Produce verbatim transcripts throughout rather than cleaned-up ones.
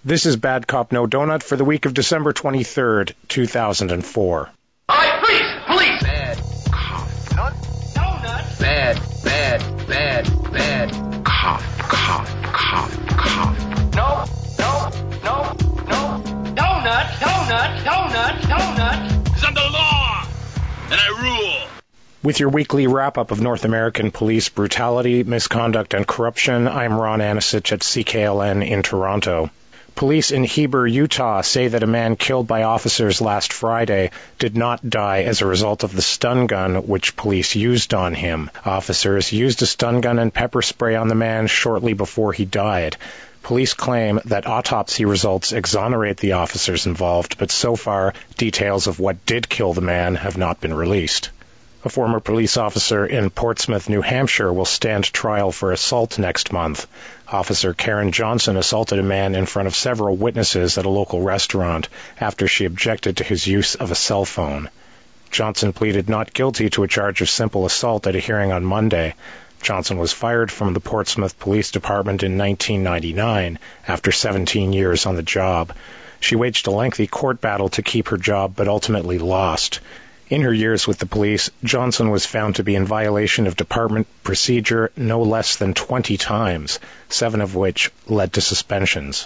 This is Bad Cop No Donut for the week of December twenty-third, two thousand four. All right, police! Police! Bad cop. Nut? Donut? Bad, bad, bad, bad cop, cop, cop, cop. No, no, no, no. Donut, donut, donut, donut. Because I'm the law, and I rule. With your weekly wrap-up of North American police brutality, misconduct, and corruption, I'm Ron Anisich at C K L N in Toronto. Police in Heber, Utah say that a man killed by officers last Friday did not die as a result of the stun gun which police used on him. Officers used a stun gun and pepper spray on the man shortly before he died. Police claim that autopsy results exonerate the officers involved, but so far, details of what did kill the man have not been released. A former police officer in Portsmouth, New Hampshire, will stand trial for assault next month. Officer Karen Johnson assaulted a man in front of several witnesses at a local restaurant after she objected to his use of a cell phone. Johnson pleaded not guilty to a charge of simple assault at a hearing on Monday. Johnson was fired from the Portsmouth Police Department in nineteen ninety-nine after seventeen years on the job. She waged a lengthy court battle to keep her job, but ultimately lost. In her years with the police, Johnson was found to be in violation of department procedure no less than twenty times, seven of which led to suspensions.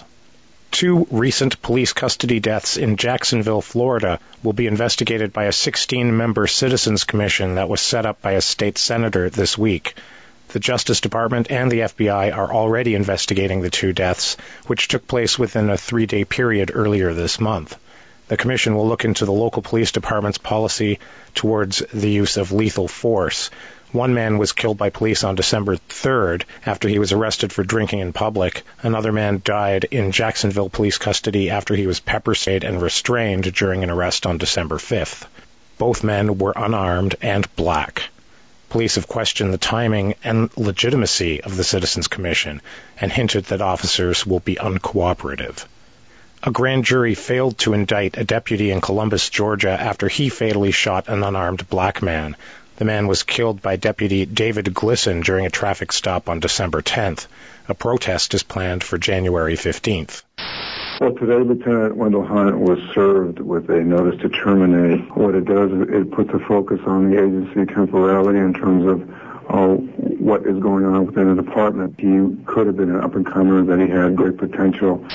Two recent police custody deaths in Jacksonville, Florida, will be investigated by a sixteen-member Citizens Commission that was set up by a state senator this week. The Justice Department and the F B I are already investigating the two deaths, which took place within a three-day period earlier this month. The commission will look into the local police department's policy towards the use of lethal force. One man was killed by police on December third after he was arrested for drinking in public. Another man died in Jacksonville police custody after he was pepper sprayed and restrained during an arrest on December fifth. Both men were unarmed and black. Police have questioned the timing and legitimacy of the Citizens Commission and hinted that officers will be uncooperative. A grand jury failed to indict a deputy in Columbus, Georgia, after he fatally shot an unarmed black man. The man was killed by Deputy David Glisson during a traffic stop on December tenth. A protest is planned for January fifteenth. Well, today, Lieutenant Wendell Hunt was served with a notice to terminate. What it does is it puts a focus on the agency temporarily in terms of uh, what is going on within the department. He could have been an up-and-comer, that he had great potential.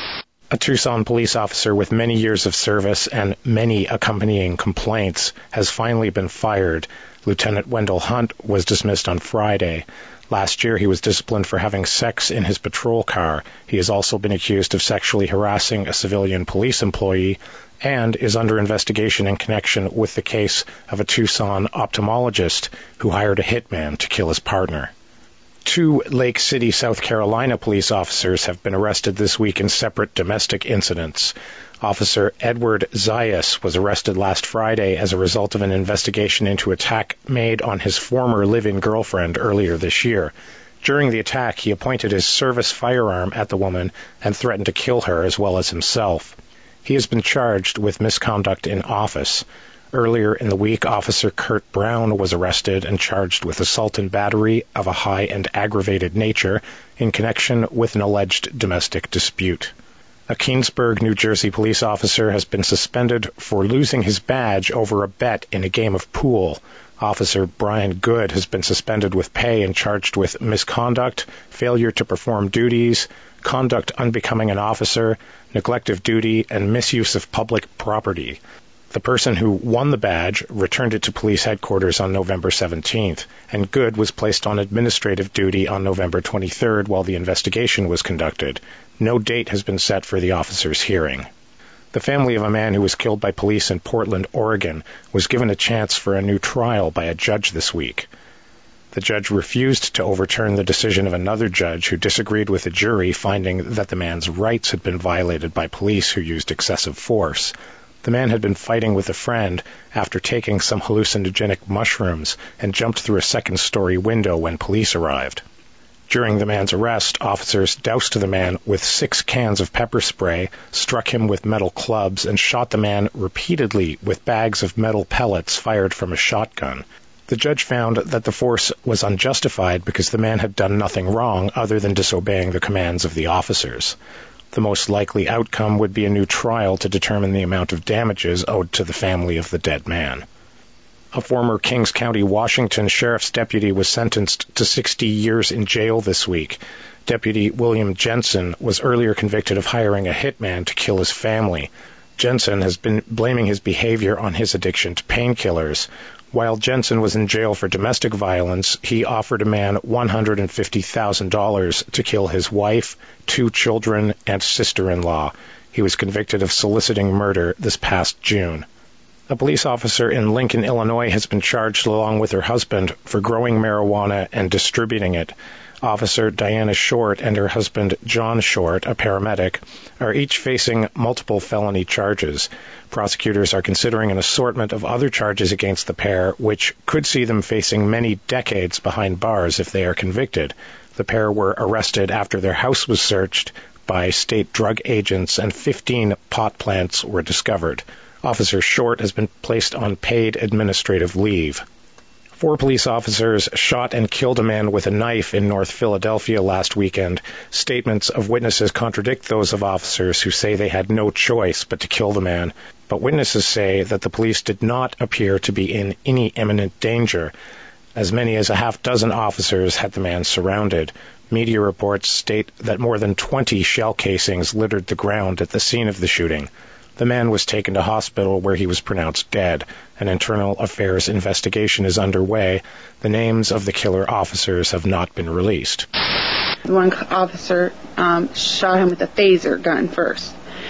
A Tucson police officer with many years of service and many accompanying complaints has finally been fired. Lieutenant Wendell Hunt was dismissed on Friday. Last year, he was disciplined for having sex in his patrol car. He has also been accused of sexually harassing a civilian police employee and is under investigation in connection with the case of a Tucson ophthalmologist who hired a hitman to kill his partner. Two Lake City, South Carolina police officers have been arrested this week in separate domestic incidents. Officer Edward Zayas was arrested last Friday as a result of an investigation into attack made on his former live-in girlfriend earlier this year. During the attack, he pointed his service firearm at the woman and threatened to kill her as well as himself. He has been charged with misconduct in office. Earlier in the week, Officer Kurt Brown was arrested and charged with assault and battery of a high and aggravated nature in connection with an alleged domestic dispute. A Keansburg, New Jersey police officer has been suspended for losing his badge over a bet in a game of pool. Officer Brian Good has been suspended with pay and charged with misconduct, failure to perform duties, conduct unbecoming an officer, neglect of duty, and misuse of public property. The person who won the badge returned it to police headquarters on November seventeenth, and Good was placed on administrative duty on November twenty-third while the investigation was conducted. No date has been set for the officer's hearing. The family of a man who was killed by police in Portland, Oregon, was given a chance for a new trial by a judge this week. The judge refused to overturn the decision of another judge who disagreed with the jury, finding that the man's rights had been violated by police who used excessive force. The man had been fighting with a friend after taking some hallucinogenic mushrooms and jumped through a second-story window when police arrived. During the man's arrest, officers doused the man with six cans of pepper spray, struck him with metal clubs, and shot the man repeatedly with bags of metal pellets fired from a shotgun. The judge found that the force was unjustified because the man had done nothing wrong other than disobeying the commands of the officers. The most likely outcome would be a new trial to determine the amount of damages owed to the family of the dead man. A former Kings County, Washington sheriff's deputy was sentenced to sixty years in jail this week. Deputy William Jensen was earlier convicted of hiring a hitman to kill his family. Jensen has been blaming his behavior on his addiction to painkillers. While Jensen was in jail for domestic violence, he offered a man one hundred fifty thousand dollars to kill his wife, two children, and sister-in-law. He was convicted of soliciting murder this past June. A police officer in Lincoln, Illinois has been charged along with her husband for growing marijuana and distributing it. Officer Diana Short and her husband John Short, a paramedic, are each facing multiple felony charges. Prosecutors are considering an assortment of other charges against the pair, which could see them facing many decades behind bars if they are convicted. The pair were arrested after their house was searched by state drug agents and fifteen pot plants were discovered. Officer Short has been placed on paid administrative leave. Four police officers shot and killed a man with a knife in North Philadelphia last weekend. Statements of witnesses contradict those of officers who say they had no choice but to kill the man. But witnesses say that the police did not appear to be in any imminent danger. As many as a half dozen officers had the man surrounded. Media reports state that more than twenty shell casings littered the ground at the scene of the shooting. The man was taken to hospital where he was pronounced dead. An internal affairs investigation is underway. The names of the killer officers have not been released. One officer um, shot him with a phaser gun first,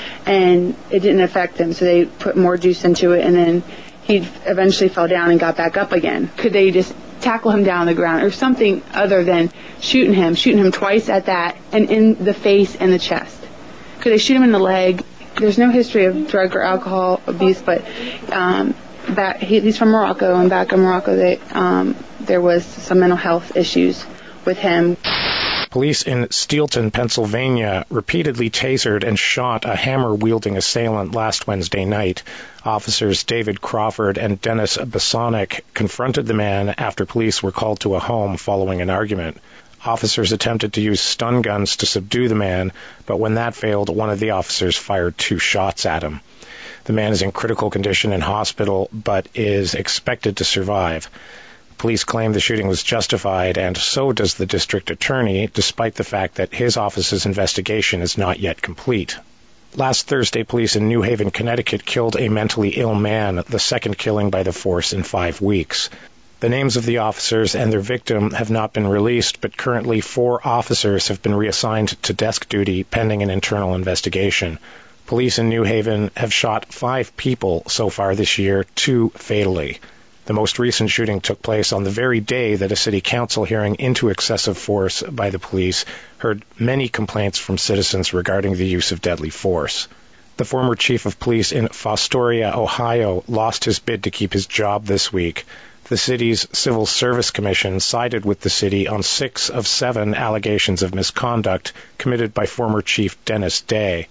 and it didn't affect him, so they put more juice into it, and then he eventually fell down and got back up again. Could they just tackle him down on the ground or something other than shooting him, shooting him twice at that, and in the face and the chest? Could they shoot him in the leg? There's no history of drug or alcohol abuse, but um, back, he, he's from Morocco, and back in Morocco they, um, there was some mental health issues with him. Police in Steelton, Pennsylvania, repeatedly tasered and shot a hammer-wielding assailant last Wednesday night. Officers David Crawford and Dennis Basonic confronted the man after police were called to a home following an argument. Officers attempted to use stun guns to subdue the man, but when that failed, one of the officers fired two shots at him. The man is in critical condition in hospital, but is expected to survive. Police claim the shooting was justified, and so does the district attorney, despite the fact that his office's investigation is not yet complete. Last Thursday, police in New Haven, Connecticut killed a mentally ill man, the second killing by the force in five weeks. The names of the officers and their victim have not been released, but currently four officers have been reassigned to desk duty pending an internal investigation. Police in New Haven have shot five people so far this year, two fatally. The most recent shooting took place on the very day that a city council hearing into excessive force by the police heard many complaints from citizens regarding the use of deadly force. The former chief of police in Fostoria, Ohio, lost his bid to keep his job this week. The city's Civil Service Commission sided with the city on six of seven allegations of misconduct committed by former Chief Dennis Day.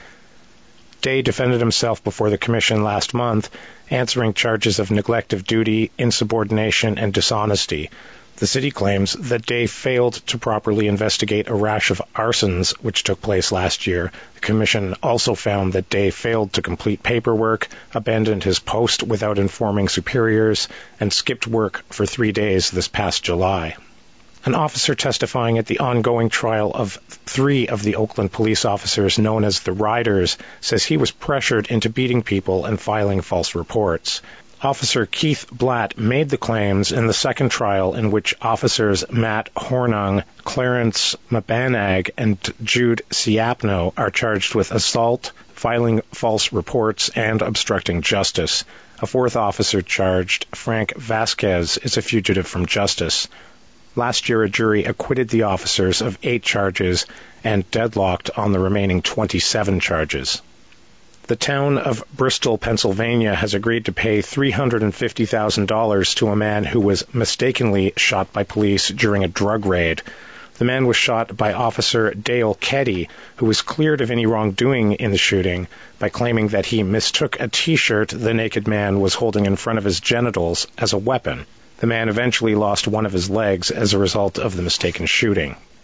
Day defended himself before the commission last month, answering charges of neglect of duty, insubordination, and dishonesty. The city claims that Day failed to properly investigate a rash of arsons which took place last year. The commission also found that Day failed to complete paperwork, abandoned his post without informing superiors, and skipped work for three days this past July. An officer testifying at the ongoing trial of three of the Oakland police officers known as the Riders says he was pressured into beating people and filing false reports. Officer Keith Blatt made the claims in the second trial in which officers Matt Hornung, Clarence Mabanag, and Jude Siapno are charged with assault, filing false reports, and obstructing justice. A fourth officer charged, Frank Vasquez, is a fugitive from justice. Last year, a jury acquitted the officers of eight charges and deadlocked on the remaining twenty-seven charges. The town of Bristol, Pennsylvania, has agreed to pay three hundred fifty thousand dollars to a man who was mistakenly shot by police during a drug raid. The man was shot by Officer Dale Keddy, who was cleared of any wrongdoing in the shooting by claiming that he mistook a T-shirt the naked man was holding in front of his genitals as a weapon. The man eventually lost one of his legs as a result of the mistaken shooting.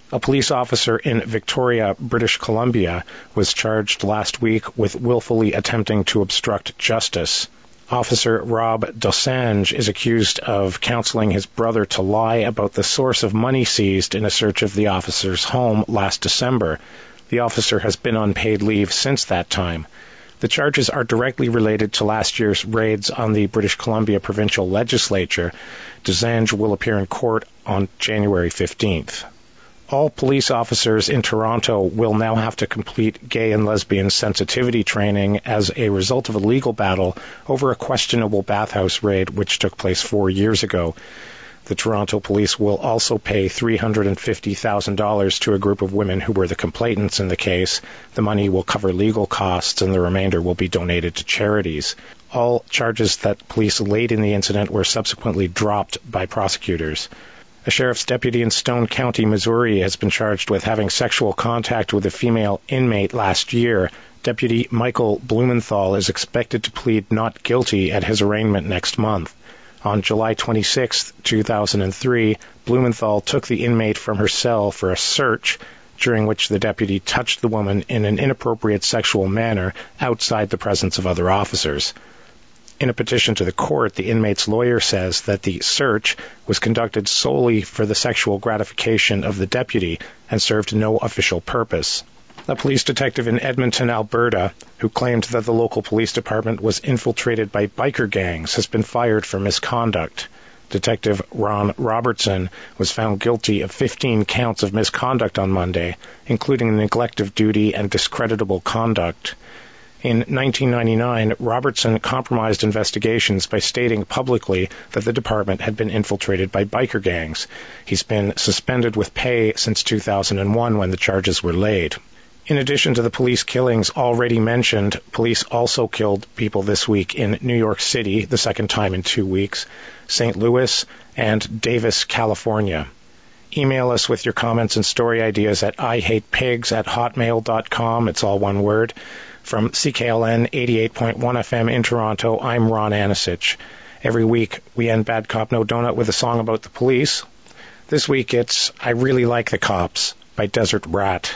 A police officer in Victoria, British Columbia, was charged last week with willfully attempting to obstruct justice. Officer Rob Dosanjh is accused of counseling his brother to lie about the source of money seized in a search of the officer's home last December. The officer has been on paid leave since that time. The charges are directly related to last year's raids on the British Columbia provincial legislature. Dosanjh will appear in court on January fifteenth. All police officers in Toronto will now have to complete gay and lesbian sensitivity training as a result of a legal battle over a questionable bathhouse raid which took place four years ago. The Toronto police will also pay three hundred fifty thousand dollars to a group of women who were the complainants in the case. The money will cover legal costs and the remainder will be donated to charities. All charges that police laid in the incident were subsequently dropped by prosecutors. A sheriff's deputy in Stone County, Missouri, has been charged with having sexual contact with a female inmate last year. Deputy Michael Blumenthal is expected to plead not guilty at his arraignment next month. On July twenty-sixth, two thousand three, Blumenthal took the inmate from her cell for a search, during which the deputy touched the woman in an inappropriate sexual manner outside the presence of other officers. In a petition to the court, the inmate's lawyer says that the search was conducted solely for the sexual gratification of the deputy and served no official purpose. A police detective in Edmonton, Alberta, who claimed that the local police department was infiltrated by biker gangs, has been fired for misconduct. Detective Ron Robertson was found guilty of fifteen counts of misconduct on Monday, including neglect of duty and discreditable conduct. In nineteen ninety-nine, Robertson compromised investigations by stating publicly that the department had been infiltrated by biker gangs. He's been suspended with pay since two thousand one when the charges were laid. In addition to the police killings already mentioned, police also killed people this week in New York City, the second time in two weeks, Saint Louis, and Davis, California. Email us with your comments and story ideas at ihatepigs at hotmail dot com. It's all one word. From C K L N eighty-eight point one F M in Toronto, I'm Ron Anisich. Every week, we end Bad Cop No Donut with a song about the police. This week, it's I Really Like the Cops by Desert Rat.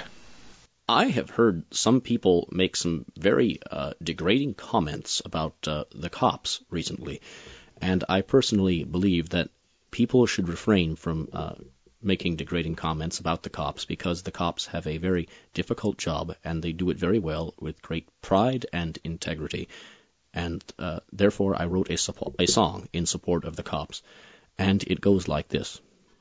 I have heard some people make some very uh, degrading comments about uh, the cops recently, and I personally believe that people should refrain from uh, making degrading comments about the cops because the cops have a very difficult job and they do it very well with great pride and integrity. And uh, therefore I wrote a, suppo- a song in support of the cops, and it goes like this.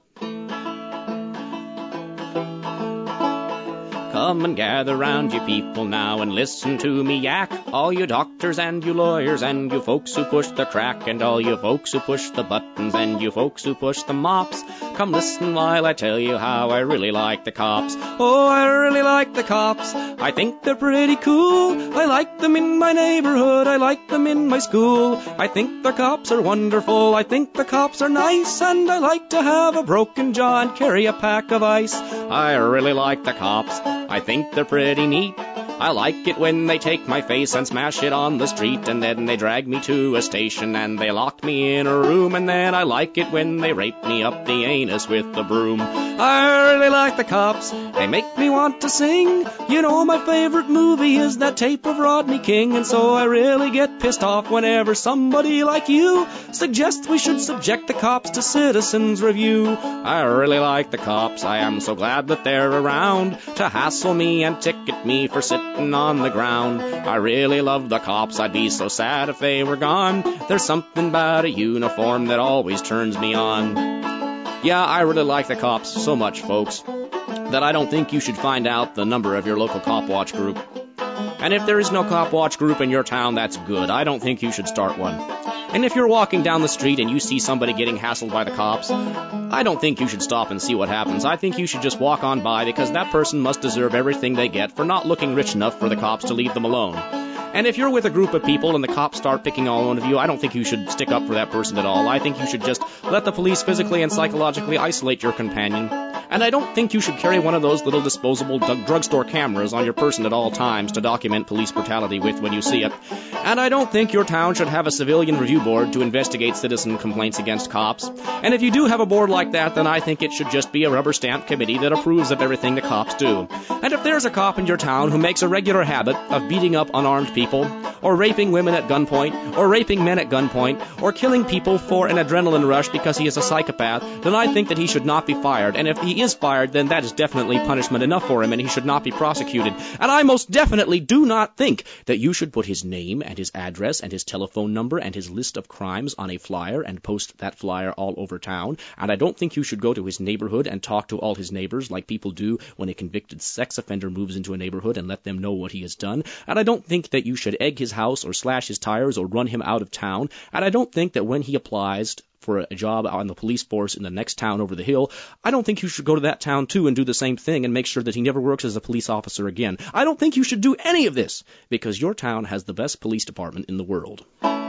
Come and gather round, you people, now, and listen to me yak. All you doctors and you lawyers and you folks who push the crack, and all you folks who push the buttons and you folks who push the mops. Come listen while I tell you how I really like the cops. Oh, I really like the cops. I think they're pretty cool. I like them in my neighborhood. I like them in my school. I think the cops are wonderful. I think the cops are nice. And I like to have a broken jaw and carry a pack of ice. I really like the cops. I think they're pretty neat. I like it when they take my face and smash it on the street, and then they drag me to a station and they lock me in a room, and then I like it when they rape me up the anus with the broom. I really like the cops. They make me want to sing. You know, my favorite movie is that tape of Rodney King, and so I really get pissed off whenever somebody like you suggests we should subject the cops to citizens' review. I really like the cops. I am so glad that they're around to hassle me and ticket me for sitting on the ground. I really love the cops. I'd be so sad if they were gone. There's something about a uniform that always turns me on. Yeah, I really like the cops so much, folks, that I don't think you should find out the number of your local cop watch group. And if there is no cop watch group in your town, that's good. I don't think you should start one. And if you're walking down the street and you see somebody getting hassled by the cops, I don't think you should stop and see what happens. I think you should just walk on by, because that person must deserve everything they get for not looking rich enough for the cops to leave them alone. And if you're with a group of people and the cops start picking on one of you, I don't think you should stick up for that person at all. I think you should just let the police physically and psychologically isolate your companion And I don't think you should carry one of those little disposable d- drugstore cameras on your person at all times to document police brutality with when you see it. And I don't think your town should have a civilian review board to investigate citizen complaints against cops. And if you do have a board like that, then I think it should just be a rubber stamp committee that approves of everything the cops do. And if there's a cop in your town who makes a regular habit of beating up unarmed people, or raping women at gunpoint, or raping men at gunpoint, or killing people for an adrenaline rush because he is a psychopath, then I think that he should not be fired. And if he is fired, then that is definitely punishment enough for him, and he should not be prosecuted. And I most definitely do not think that you should put his name and his address and his telephone number and his list of crimes on a flyer and post that flyer all over town. And I don't think you should go to his neighborhood and talk to all his neighbors like people do when a convicted sex offender moves into a neighborhood and let them know what he has done. And I don't think that you should egg his house or slash his tires or run him out of town. And I don't think that when he applies for a job on the police force in the next town over the hill, I don't think you should go to that town too and do the same thing and make sure that he never works as a police officer again. I don't think you should do any of this because your town has the best police department in the world.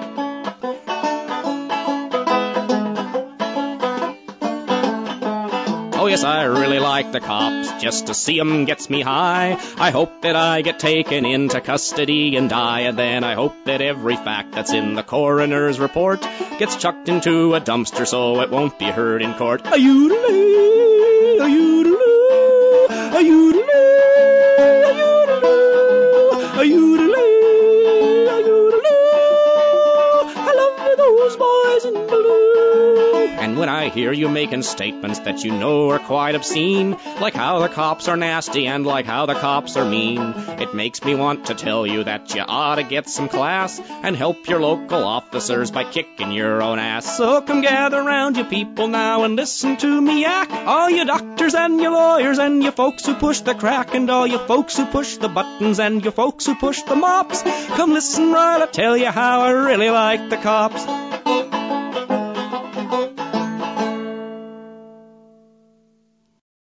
Oh yes, I really like the cops, just to see 'em gets me high. I hope that I get taken into custody and die, and then I hope that every fact that's in the coroner's report gets chucked into a dumpster so it won't be heard in court. A-yoodle-ee, a-yoodle-oo, a-yoodle-ee, a-yoodle-oo, a-yoodle-ee, a-yoodle-oo. I love those boys in blue. And when I hear you making statements that you know are quite obscene, like how the cops are nasty and like how the cops are mean, it makes me want to tell you that you ought to get some class and help your local officers by kicking your own ass. So come gather round, you people, now and listen to me yak. All you doctors and you lawyers and you folks who push the crack, and all you folks who push the buttons and you folks who push the mops, come listen while I tell you how I really like the cops.